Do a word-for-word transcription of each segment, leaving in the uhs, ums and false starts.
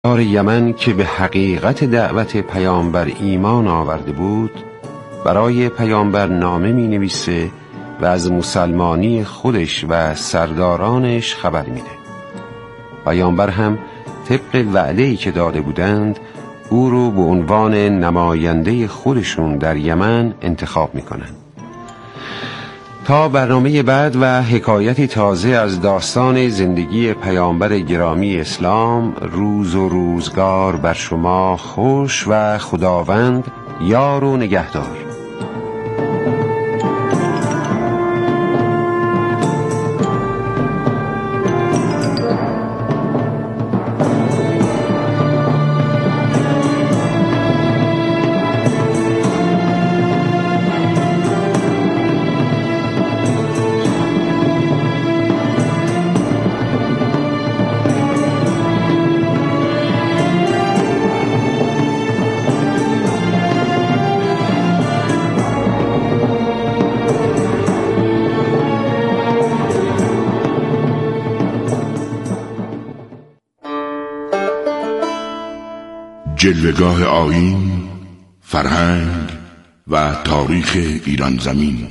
در یمن که به حقیقت دعوت پیامبر ایمان آورده بود، برای پیامبر نامه می نویسه و از مسلمانی خودش و سردارانش خبر میده. پیامبر هم طبق وعده‌ای که داده بودند او رو به عنوان نماینده خودشون در یمن انتخاب میکنن. تا برنامه بعد و حکایتی تازه از داستان زندگی پیامبر گرامی اسلام، روز و روزگار بر شما خوش و خداوند یار و نگهدار. جلوه‌گاه آیین، فرهنگ و تاریخ ایران زمین.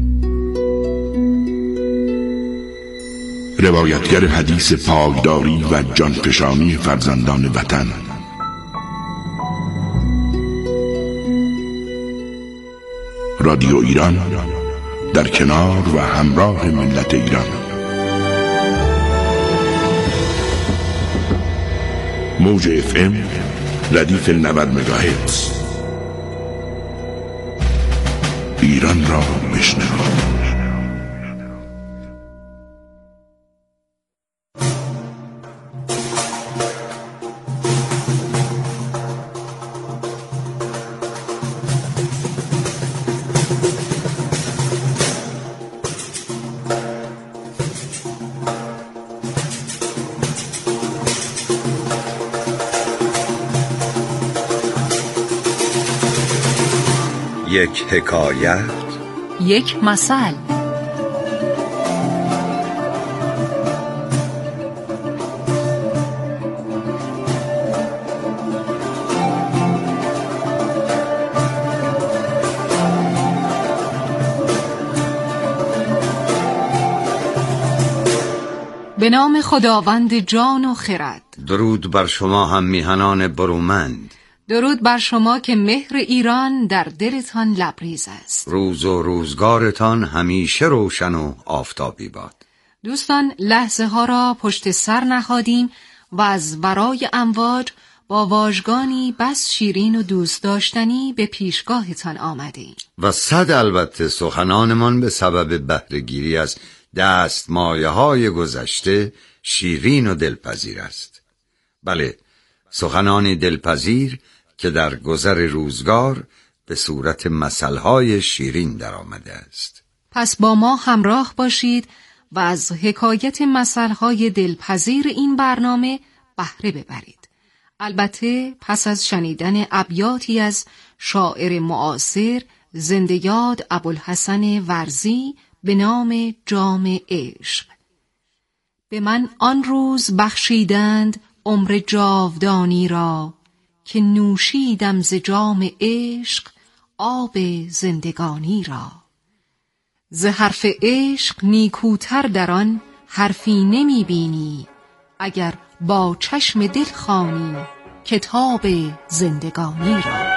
روایتگر حدیث پایداری و جانفشانی فرزندان وطن. رادیو ایران در کنار و همراه ملت ایران. موج اف ام ردیف نود مگاهرتز. ایران را بشنوید. یک حکایت، یک مثل. به نام خداوند جان و خرد. درود بر شما هم میهنان برومند. درود بر شما که مهر ایران در دلتان لبریز است. روز و روزگارتان همیشه روشن و آفتابی باد. دوستان، لحظه ها را پشت سر نهادیم و از ورای امواج با واژگانی بس شیرین و دوست داشتنی به پیشگاهتان آمدیم. و صد البته سخنانمان به سبب بهره‌گیری از دستمایه های گذشته شیرین و دلپذیر است. بله، سخنانی دلپذیر که در گذر روزگار به صورت مثلهای شیرین در آمده است. پس با ما همراه باشید و از حکایت مثلهای دلپذیر این برنامه بهره ببرید. البته پس از شنیدن ابیاتی از شاعر معاصر زنده یاد ابوالحسن ورزی به نام جام عشق. به من آن روز بخشیدند عمر جاودانی را، که نوشیدم ز جام عشق آب زندگانی را. ز حرف عشق نیکوتر در آن حرفی نمی بینی، اگر با چشم دل خوانی کتاب زندگانی را.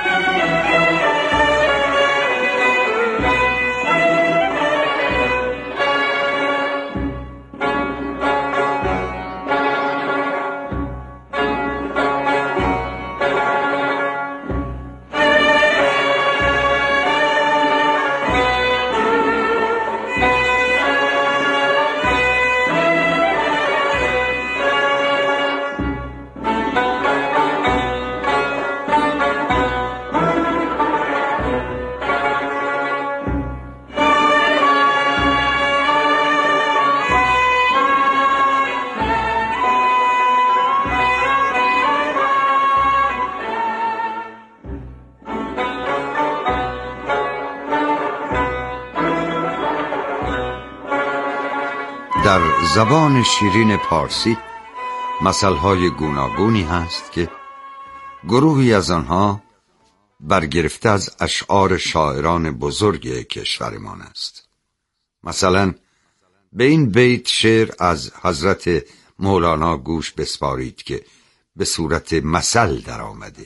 در زبان شیرین پارسی مثل‌های گوناگونی هست که گروهی از آنها برگرفته از اشعار شاعران بزرگ کشورمان است. مثلا به این بیت شعر از حضرت مولانا گوش بسپارید که به صورت مثل در آمده: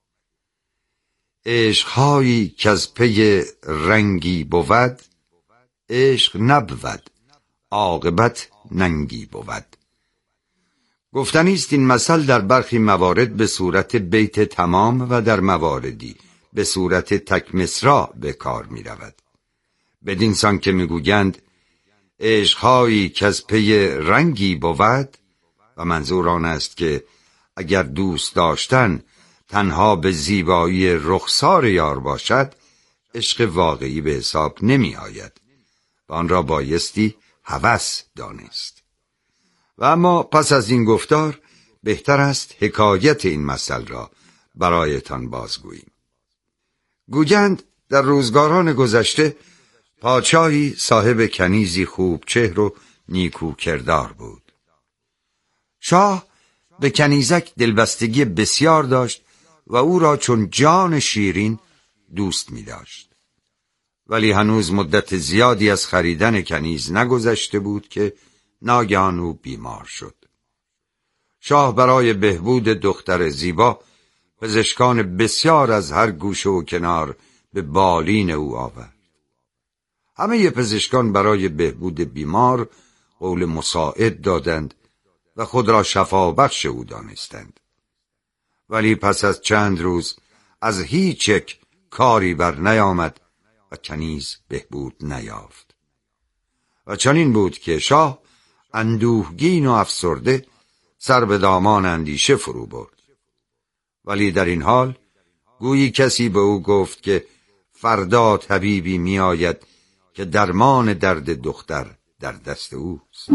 عشق‌هایی که از پی رنگی بود، عشق نبود عاقبت ننگی بود. گفتنی است این مثل در برخی موارد به صورت بیت تمام و در مواردی به صورت تک مصرع به کار می رود. بدین سان که می گویند عشق‌هایی که از پی رنگی بود، و منظور آن است که اگر دوست داشتن تنها به زیبایی رخسار یار باشد، عشق واقعی به حساب نمی آید و آن را بایستی هوس دانست. و اما پس از این گفتار بهتر است حکایت این مثل را برایتان بازگوییم. گویند در روزگاران گذشته پادشاهی صاحب کنیزی خوب چهر و نیکو کردار بود. شاه به کنیزک دلبستگی بسیار داشت و او را چون جان شیرین دوست می داشت. ولی هنوز مدت زیادی از خریدن کنیز نگذشته بود که ناگهان او بیمار شد. شاه برای بهبود دختر زیبا پزشکان بسیار از هر گوشه و کنار به بالین او آورد. همه پزشکان برای بهبود بیمار قول مساعد دادند و خود را شفابخش او دانستند. ولی پس از چند روز از هیچ یک کاری بر نیامد و کنیز بهبود نیافت. و چنین بود که شاه اندوهگین و افسرده سر به دامان اندیشه فرو برد. ولی در این حال گویی کسی به او گفت که فردا طبیبی می آید که درمان درد دختر در دست اوست.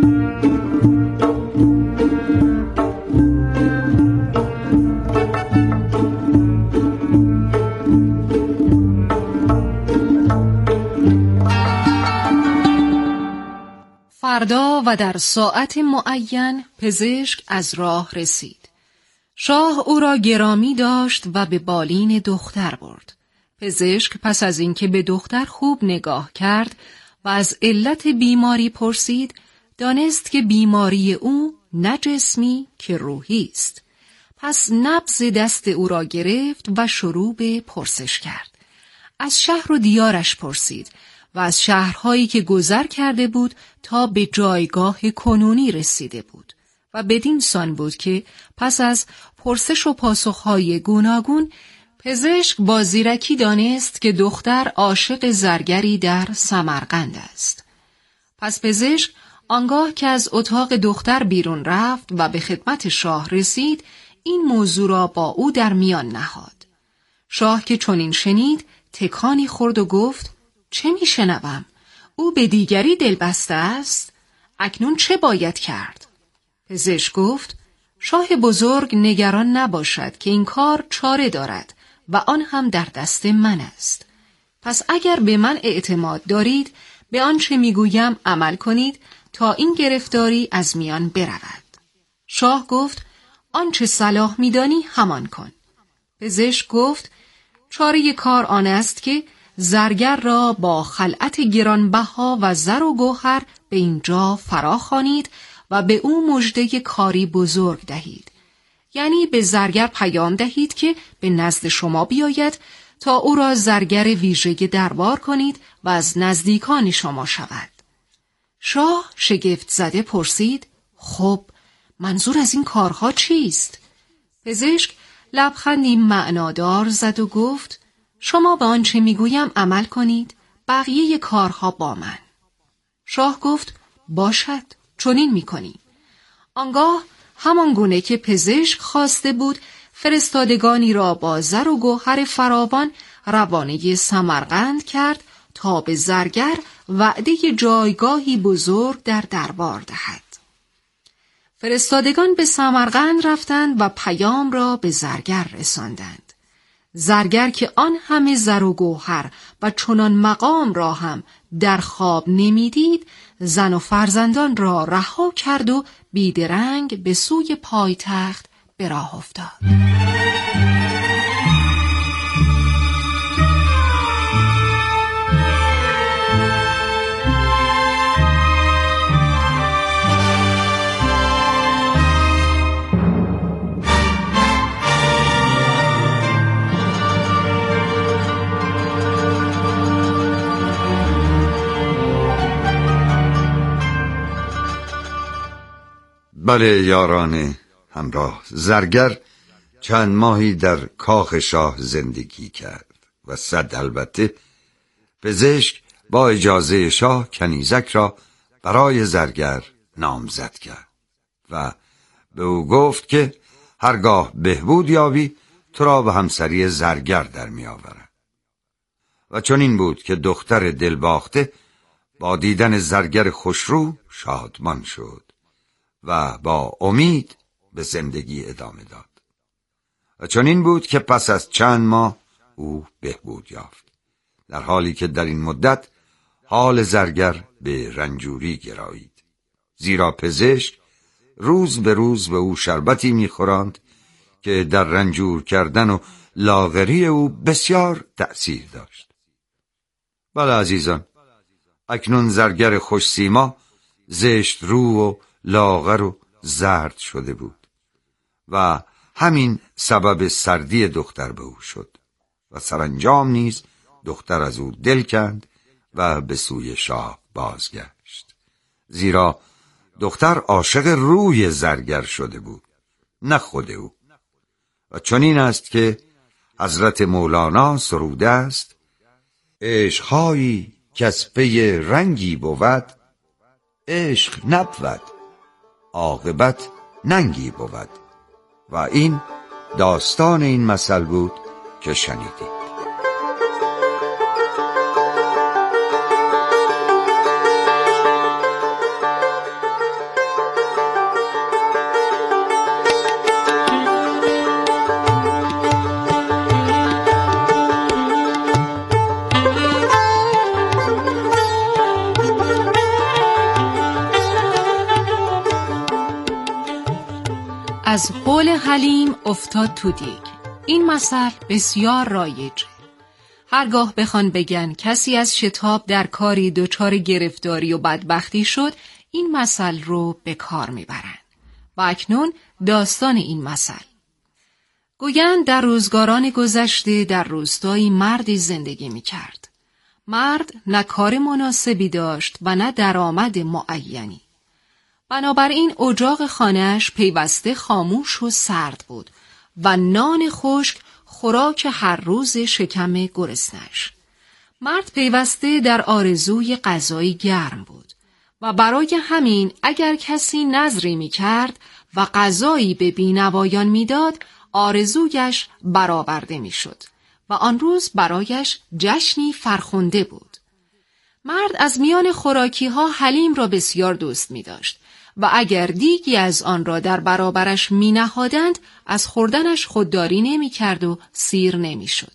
فردا و در ساعت معین پزشک از راه رسید. شاه او را گرامی داشت و به بالین دختر برد. پزشک پس از اینکه به دختر خوب نگاه کرد و از علت بیماری پرسید، دانست که بیماری او نه جسمی که روحی است. پس نبض دست او را گرفت و شروع به پرسش کرد. از شهر و دیارش پرسید و از شهرهایی که گذر کرده بود تا به جایگاه کنونی رسیده بود و بدین سان بود که پس از پرسش و پاسخهای گوناگون پزشک با زیرکی دانست که دختر عاشق زرگری در سمرقند است. پس پزشک آنگاه که از اتاق دختر بیرون رفت و به خدمت شاه رسید، این موضوع را با او در میان نهاد. شاه که چنین شنید تکانی خورد و گفت: چه میشنوم؟ او به دیگری دلبسته است؟ اکنون چه باید کرد؟ پزشک گفت: شاه بزرگ نگران نباشد که این کار چاره دارد و آن هم در دست من است. پس اگر به من اعتماد دارید به آنچه میگویم عمل کنید تا این گرفتاری از میان برود. شاه گفت: آنچه صلاح میدانی همان کن. پزشک گفت: چاره کار آن است که زرگر را با خلعت گرانبها و زر و گوهر به اینجا فراخوانید و به او مژده کاری بزرگ دهید. یعنی به زرگر پیام دهید که به نزد شما بیاید تا او را زرگر ویژه دربار کنید و از نزدیکان شما شود. شاه شگفت زده پرسید: خب منظور از این کارها چیست؟ پزشک لبخندی معنادار زد و گفت: شما به آنچه میگویم عمل کنید، بقیه کارها با من. شاه گفت: باشد، چنین میکنیم. آنگاه همان گونه که پزشک خواسته بود فرستادگانی را با زر و گوهر فراوان روانه سمرقند کرد تا به زرگر وعده جایگاهی بزرگ در دربار دهد. فرستادگان به سمرقند رفتند و پیام را به زرگر رساندند. زرگر که آن همه زر و گوهر و چنان مقام را هم در خواب نمیدید، زن و فرزندان را رها کرد و بیدرنگ به سوی پایتخت به راه افتاد. بله یاران همراه، زرگر چند ماهی در کاخ شاه زندگی کرد و صد البته پزشک با اجازه شاه کنیزک را برای زرگر نامزد کرد و به او گفت که هرگاه بهبود یابی تو را به همسری زرگر در می آورد. و چون این بود که دختر دلباخته با دیدن زرگر خوشرو شادمان شد و با امید به زندگی ادامه داد. و چون این بود که پس از چند ماه او بهبود یافت، در حالی که در این مدت حال زرگر به رنجوری گرایید، زیرا پزشک روز به روز به او شربتی می‌خوراند که در رنجور کردن و لاغری او بسیار تأثیر داشت. بله عزیزان، اکنون زرگر خوش سیما زشت رو و لاغر و زرد شده بود و همین سبب سردی دختر به او شد و سرانجام نیز دختر از او دل کند و به سوی شاه بازگشت، زیرا دختر عاشق روی زرگر شده بود، نه خود او. و چنین است که حضرت مولانا سروده است: عشق‌هایی کز پی رنگی بود، عشق نبود عاقبت ننگی بود. و این داستان این مثل بود که شنیدید. از حول حلیم افتاد تو دیگ. این مثل بسیار رایجه. هرگاه بخوان بگن کسی از شتاب در کاری دچار گرفتاری و بدبختی شد، این مثل رو به کار میبرن. و اکنون داستان این مثل. گویند در روزگاران گذشته در روستایی مردی زندگی میکرد. مرد نه کار مناسبی داشت و نه درآمد معینی. بنابراین اجاق خانه‌اش پیوسته خاموش و سرد بود و نان خشک خوراک هر روز شکم گرسنه‌اش. مرد پیوسته در آرزوی غذایی گرم بود و برای همین اگر کسی نذری می کرد و غذایی به بینوایان می داد، آرزویش برآورده می شد و آن روز برایش جشنی فرخنده بود. مرد از میان خوراکی ها حلیم را بسیار دوست می داشت و اگر دیگی از آن را در برابرش می نهادند، از خوردنش خودداری نمی کرد و سیر نمی شد.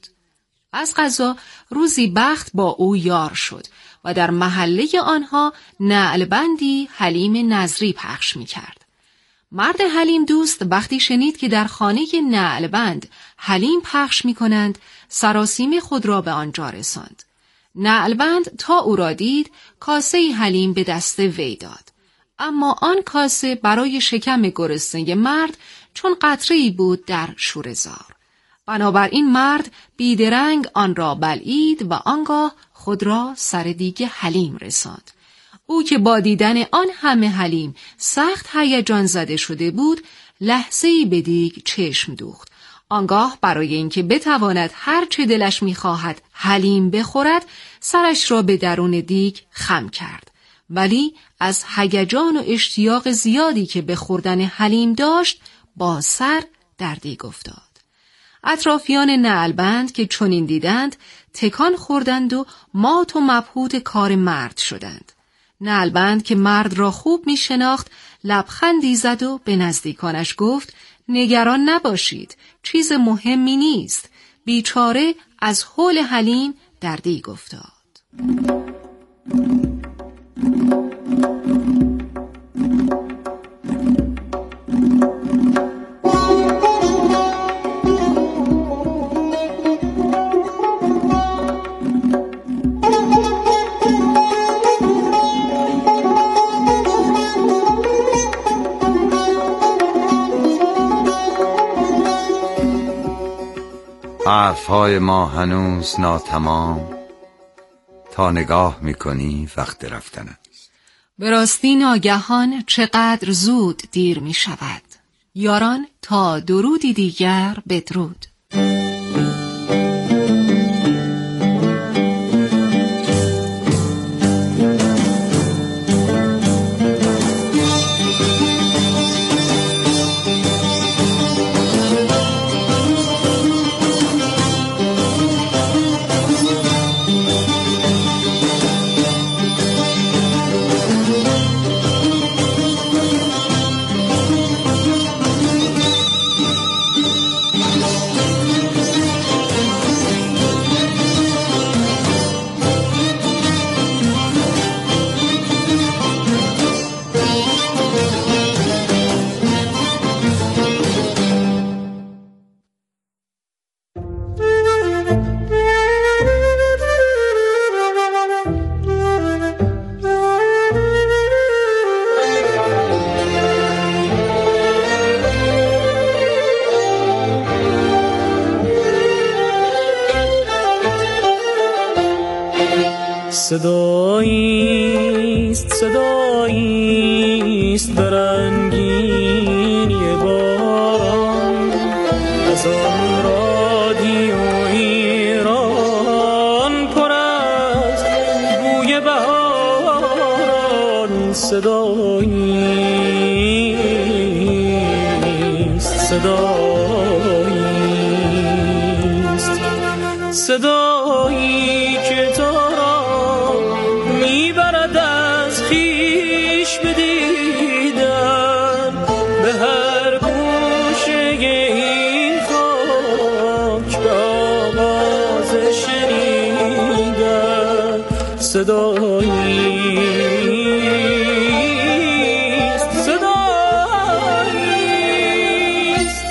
از قضا روزی بخت با او یار شد و در محله آنها نعلبندی حلیم نظری پخش می کرد. مرد حلیم دوست وقتی شنید که در خانه نعلبند حلیم پخش می کنند، سراسیم خود را به آنجا رساند. نعلبند تا او را دید، کاسه حلیم به دست وی داد. اما آن کاسه برای شکم گرسنه مرد چون قطره‌ای بود در شوره‌زار. بنابراین مرد بیدرنگ آن را بلعید و آنگاه خود را سر دیگ حلیم رساند. او که با دیدن آن همه حلیم سخت هیجان زده شده بود، لحظه‌ای به دیگ چشم دوخت. آنگاه برای اینکه بتواند هر چه دلش می‌خواهد حلیم بخورد، سرش را به درون دیگ خم کرد. ولی از هیجان و اشتیاق زیادی که به خوردن حلیم داشت، با سر در دیگ افتاد. اطرافیان نعلبند که چنین دیدند، تکان خوردند و مات و مبهوت کار مرد شدند. نعلبند که مرد را خوب می شناخت، لبخندی زد و به نزدیکانش گفت: نگران نباشید، چیز مهمی نیست. بیچاره از هول حلیم در دیگ افتاد. حرفهای ما هنوز ناتمام، تا نگاه میکنی وقت رفتن است. به راستی ناگهان چقدر زود دیر می شود. یاران تا درودی دیگر بدرود. صداییست صداییست برنگینی باران، از آن رادیو ایران پر از بوی بهاران. صداییست صداییست صدایی که تا میبرد از خویش بدیدن به هر گوشه این خاک، به آواز شنیدن. صداییست صداییست.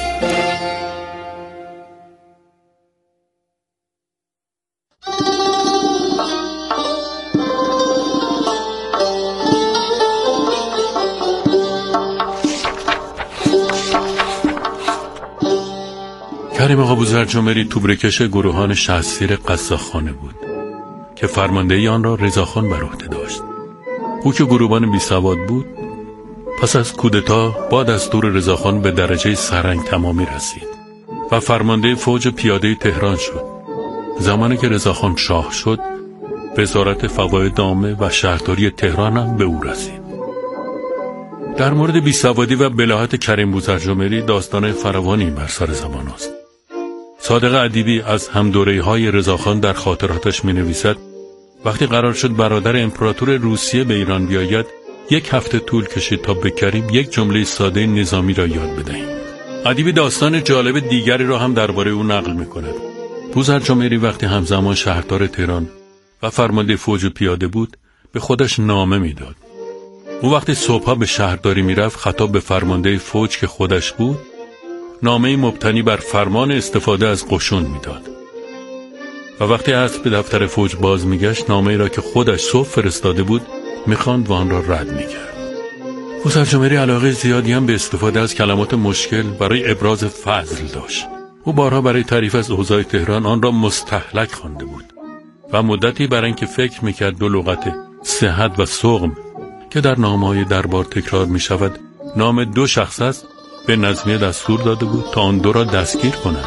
کریم آقا بوزرجمهری توبرکش گروهان شهسیر قزاقخانه بود که فرماندهی آن را رضاخان بر عهده داشت. او که گروبان بی سواد بود، پس از کودتا با دستور رضاخان به درجه سرهنگ تمامی رسید و فرمانده فوج پیاده تهران شد. زمانی که رضاخان شاه شد، وزارت فواید عامه و شهرداری تهران هم به او رسید. در مورد بیسوادی و بلاهت کریم بوزرجمهری داستان فراوانی بر سر زبان است. صادق ادیبی از همدوره‌های رضاخان در خاطراتش می نویسد وقتی قرار شد برادر امپراتور روسیه به ایران بیاید، یک هفته طول کشید تا به کریم یک جمله ساده نظامی را یاد بدهیم. ادیبی داستان جالب دیگری را هم درباره او نقل می کند. بوزرجمهری وقتی همزمان شهردار تهران و فرمانده فوج پیاده بود، به خودش نامه میداد. او وقتی صبحا به شهرداری میرفت، خطاب به فرمانده فوج که خودش بود، نامه مبتنی بر فرمان استفاده از قشون میداد. و وقتی عصر به دفتر فوج باز میگشت، نامه را که خودش صبح فرستاده بود میخواند و آن را رد میکرد. بوزرجمهری علاقه زیادی هم به استفاده از کلمات مشکل برای ابراز فضل داشت. او بارها برای تعریف از اوضاع تهران آن را مستهلک خوانده بود و مدتی برای اینکه فکر میکرد دو لغت صحت و سقم که در نامه‌های دربار تکرار میشود نام دو شخص است، به نظمیه دستور داده بود تا آن دو را دستگیر کنند.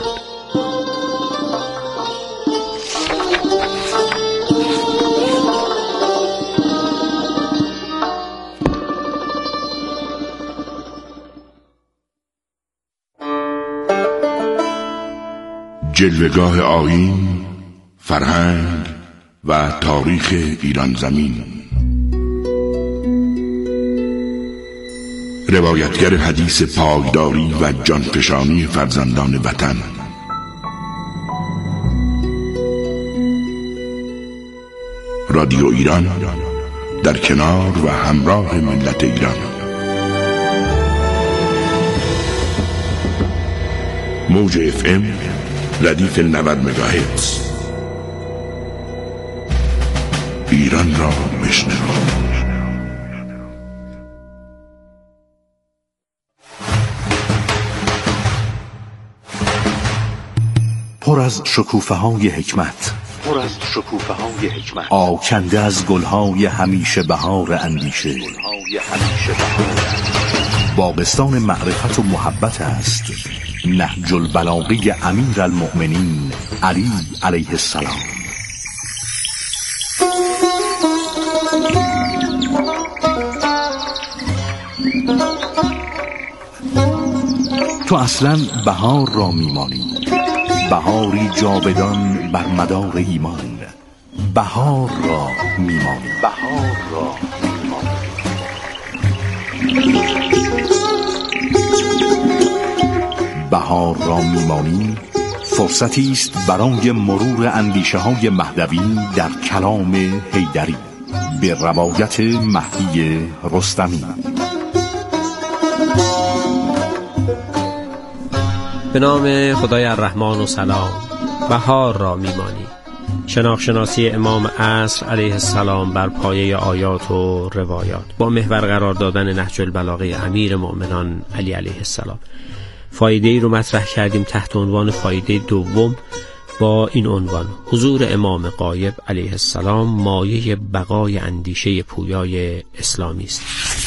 جلوه‌گاه آیین، فرهنگ و تاریخ ایران زمین. روایتگر حدیث پایداری و جانفشانی فرزندان وطن. رادیو ایران در کنار و همراه ملت ایران. موج اف ام ردیف نود مگاهرتز. ایران را بشنو. پر از شکوفه های حکمت، پر از شکوفه های حکمت، آکنده از گلهای همیشه بهار اندیشه. باغستان معرفت و محبت است نهج البلاغه امیر المؤمنین علی علیه السلام. تو اصلا بهار را میمانی، بهاری جاودان بر مدار ایمان. بهار را میمانی، بهار را بهار را میمانی فرصتی است برای مرور اندیشه های مهدوی در کلام حیدری به روایت مهدی رستمی. به نام خدای الرحمن و سلام. بهار را میمانی، شناخت-شناسی امام عصر علیه السلام بر پایه آیات و روایات با محور قرار دادن نهج البلاغه امیر مؤمنان علی علیه السلام. فایده ای رو مطرح کردیم تحت عنوان فایده دوم با این عنوان: حضور امام غایب علیه السلام مایه بقای اندیشه پویای اسلامی است.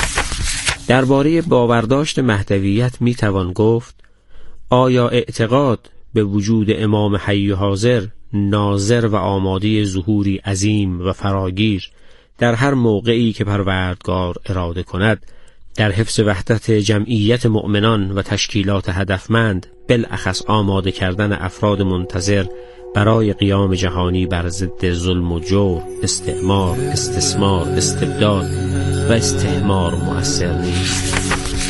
درباره باورداشت مهدویت می توان گفت: آیا اعتقاد به وجود امام حی حاضر ناظر و آماده ظهوری عظیم و فراگیر در هر موقعی که پروردگار اراده کند در حفظ وحدت جمعیت مؤمنان و تشکیلات هدفمند، بالاخص آماده کردن افراد منتظر برای قیام جهانی بر ضد ظلم و جور، استعمار، استثمار، استبداد و استحمار مؤثر نیست؟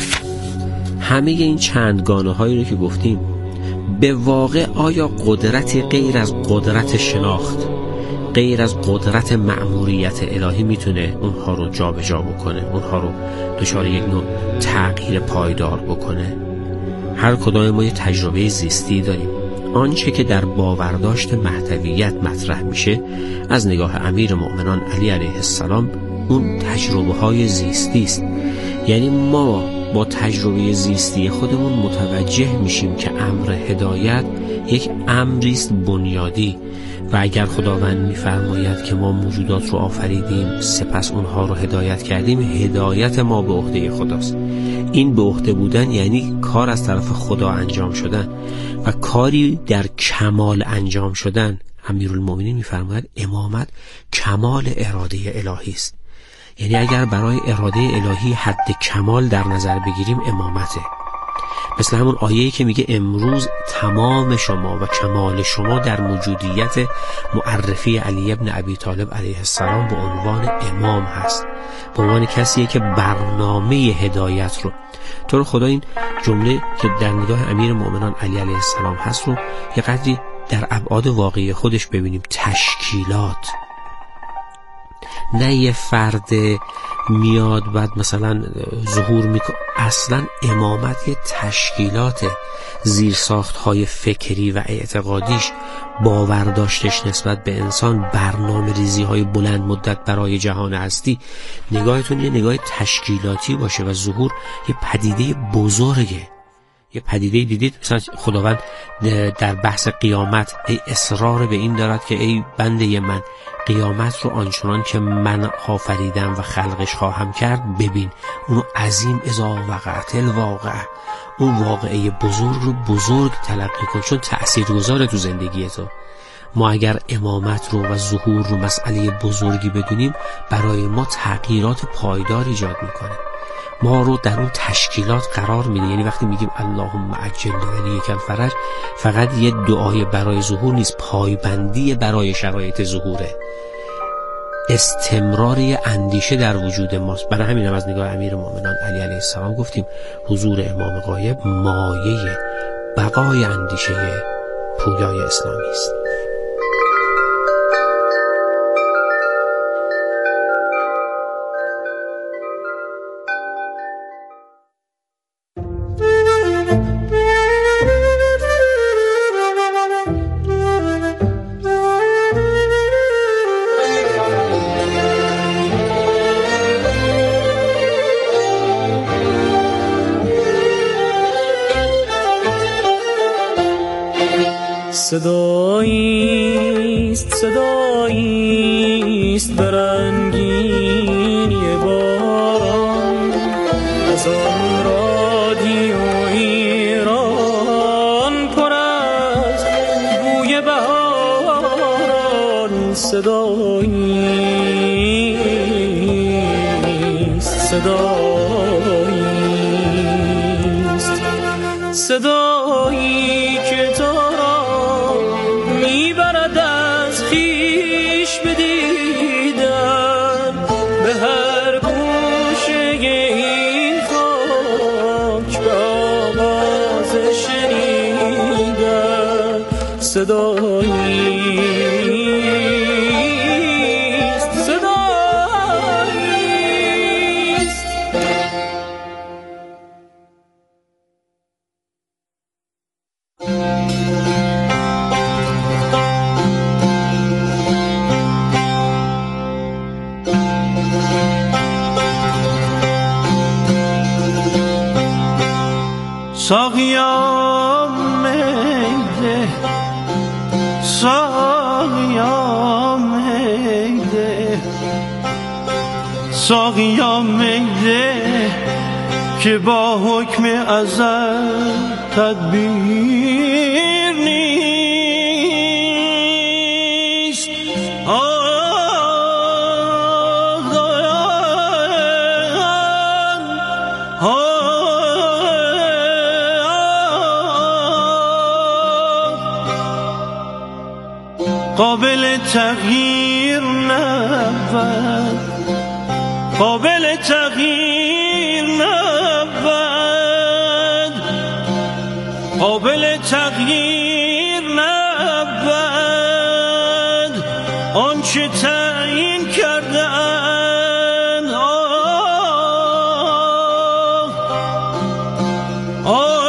همه این چندگانه هایی رو که گفتیم به واقع آیا قدرتی غیر از قدرت شناخت، غیر از قدرت مأموریت الهی میتونه اونها رو جا به جا بکنه، اونها رو دچار یک نوع تغییر پایدار بکنه؟ هر کدام ما یه تجربه زیستی داریم. آنچه که در باورداشت مهدویت مطرح میشه از نگاه امیر مؤمنان علی علیه السلام اون تجربه های زیستی است. یعنی ما با تجربه زیستی خودمون متوجه میشیم که امر هدایت یک امری است بنیادی و اگر خداوند میفرماید که ما موجودات رو آفریدیم سپس اونها رو هدایت کردیم، هدایت ما به عهده خداست. این به عهده بودن یعنی کار از طرف خدا انجام شدن و کاری در کمال انجام شدن. امیرالمومنین میفرماید امامت کمال اراده الهی است. یعنی اگر برای اراده الهی حد کمال در نظر بگیریم امامته. مثل همون آیه‌ای که میگه امروز تمام شما و کمال شما در موجودیت معرفی علی ابن ابی طالب علیه السلام به عنوان امام هست، به عنوان کسیه که برنامه هدایت رو تو رو خدا این جمله که در نگاه امیر مؤمنان علی علیه السلام هست رو یه قدری در ابعاد واقعی خودش ببینیم. تشکیلات، نه یه فرد میاد بعد مثلا ظهور میکنه. اصلا امامت یه تشکیلات، زیرساخت‌های فکری و اعتقادیش، باورداشتش نسبت به انسان، برنامه ریزی‌های بلند مدت برای جهان هستی. نگاهتون یه نگاه تشکیلاتی باشه و ظهور یه پدیده بزرگه. یه پدیده دیدید مثلا خداوند در بحث قیامت ای اصرار به این دارد که ای بنده من قیامت رو آنچنان که من آفریدم و خلقش خواهم کرد ببین، اونو عظیم اذا وقعت الواقعه، اون واقعه بزرگ رو بزرگ تلقی کن چون تأثیرگذاره تو زندگی تو. ما اگر امامت رو و ظهور رو مسئله بزرگی بدونیم برای ما تغییرات پایدار ایجاد میکنه، ما رو در اون تشکیلات قرار میده. یعنی وقتی میگیم اللهم عجل ولیک الفرج فقط یه دعای برای ظهور نیست، پایبندی برای شرایط ظهوره، استمراری اندیشه در وجود ماست. برای همین هم از نگاه امیر مؤمنان علی علیه السلام گفتیم حضور امام غایب مایه بقای اندیشه پویای اسلامی است. صداییست صداییست برنگینی باران از آن رادیو ایران پر از بوی بهاران صداییست صداییست صدایی که تو را میبرد از خویش بدیدن به هر گوشه این خاک به آواز شنیدن صداییست صداییست ساقیا میده ساقیا میده ساقیا میده که با حکم ازل تدبیر نیست آه قابل تغییر نبود قابل تغییر نبود قابل تغییر نبود آنچه تعیین کرده اند آه آه